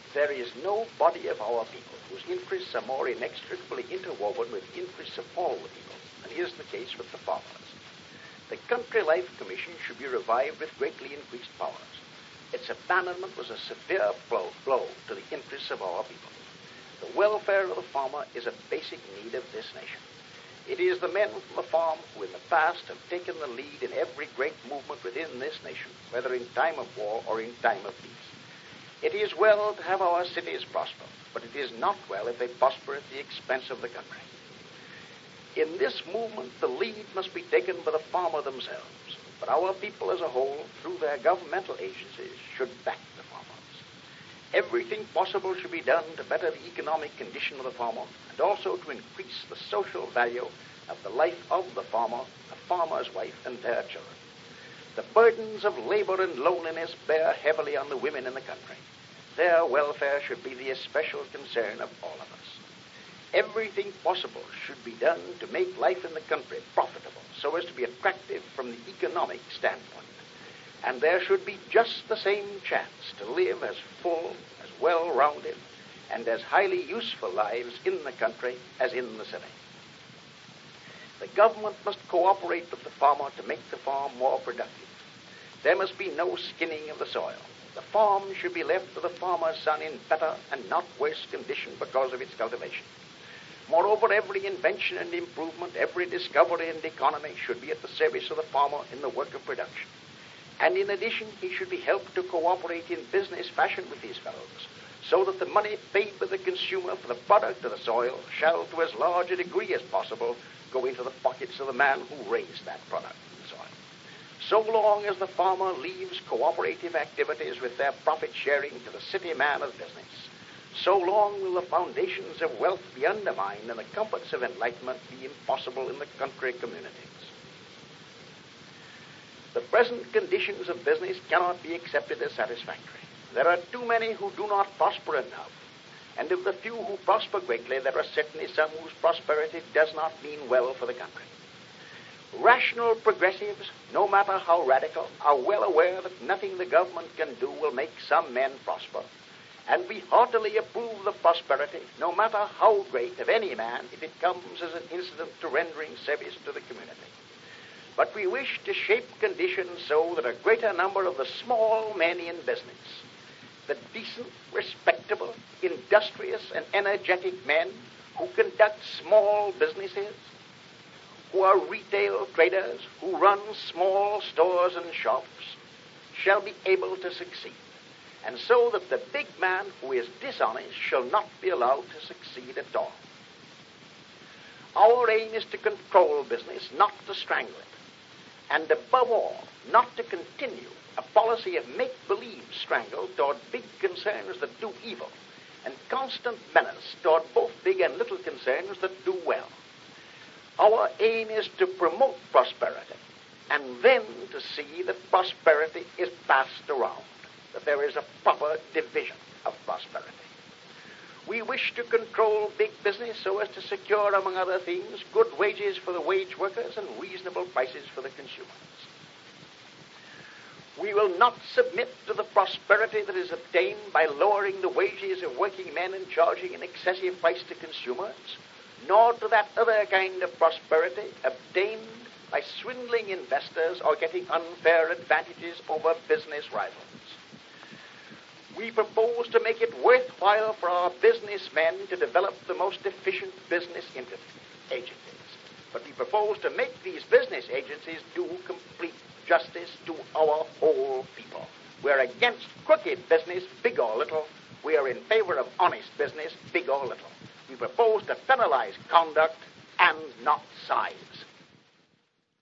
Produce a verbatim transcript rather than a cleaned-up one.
There is no body of our people whose interests are more inextricably interwoven with the interests of all the people than is the case with the farmers. The Country Life Commission should be revived with greatly increased powers. Its abandonment was a severe blow, blow to the interests of our people. The welfare of the farmer is a basic need of this nation. It is the men from the farm who in the past have taken the lead in every great movement within this nation, whether in time of war or in time of peace. It is well to have our cities prosper, but it is not well if they prosper at the expense of the country. In this movement, the lead must be taken by the farmer themselves, but our people as a whole, through their governmental agencies, should back the farmers. Everything possible should be done to better the economic condition of the farmer and also to increase the social value of the life of the farmer, the farmer's wife, and their children. The burdens of labor and loneliness bear heavily on the women in the country. Their welfare should be the especial concern of all of us. Everything possible should be done to make life in the country profitable so as to be attractive from the economic standpoint. And there should be just the same chance to live as full, as well-rounded, and as highly useful lives in the country as in the city. The government must cooperate with the farmer to make the farm more productive. There must be no skinning of the soil. The farm should be left to the farmer's son in better and not worse condition because of its cultivation. Moreover, every invention and improvement, every discovery and economy should be at the service of the farmer in the work of production. And in addition, he should be helped to cooperate in business fashion with these fellows, so that the money paid by the consumer for the product of the soil shall, to as large a degree as possible, go into the pockets of the man who raised that product in the soil. So long as the farmer leaves cooperative activities with their profit sharing to the city man of business, so long will the foundations of wealth be undermined and the comforts of enlightenment be impossible in the country communities. The present conditions of business cannot be accepted as satisfactory. There are too many who do not prosper enough, and of the few who prosper greatly, there are certainly some whose prosperity does not mean well for the country. Rational progressives, no matter how radical, are well aware that nothing the government can do will make some men prosper, and we heartily approve the prosperity, no matter how great, of any man if it comes as an incident to rendering service to the community. But we wish to shape conditions so that a greater number of the small men in business, the decent, respectable, industrious, and energetic men who conduct small businesses, who are retail traders, who run small stores and shops, shall be able to succeed, and so that the big man who is dishonest shall not be allowed to succeed at all. Our aim is to control business, not to strangle it, and above all, not to continue a policy of make-believe strangle toward big concerns that do evil, and constant menace toward both big and little concerns that do well. Our aim is to promote prosperity, and then to see that prosperity is passed around, that there is a proper division of prosperity. We wish to control big business so as to secure, among other things, good wages for the wage workers and reasonable prices for the consumers. We will not submit to the prosperity that is obtained by lowering the wages of working men and charging an excessive price to consumers, nor to that other kind of prosperity obtained by swindling investors or getting unfair advantages over business rivals. We propose to make it worthwhile for our businessmen to develop the most efficient business agencies. But we propose to make these business agencies do complete justice to our whole people. We're against crooked business, big or little. We are in favor of honest business, big or little. We propose to penalize conduct and not size.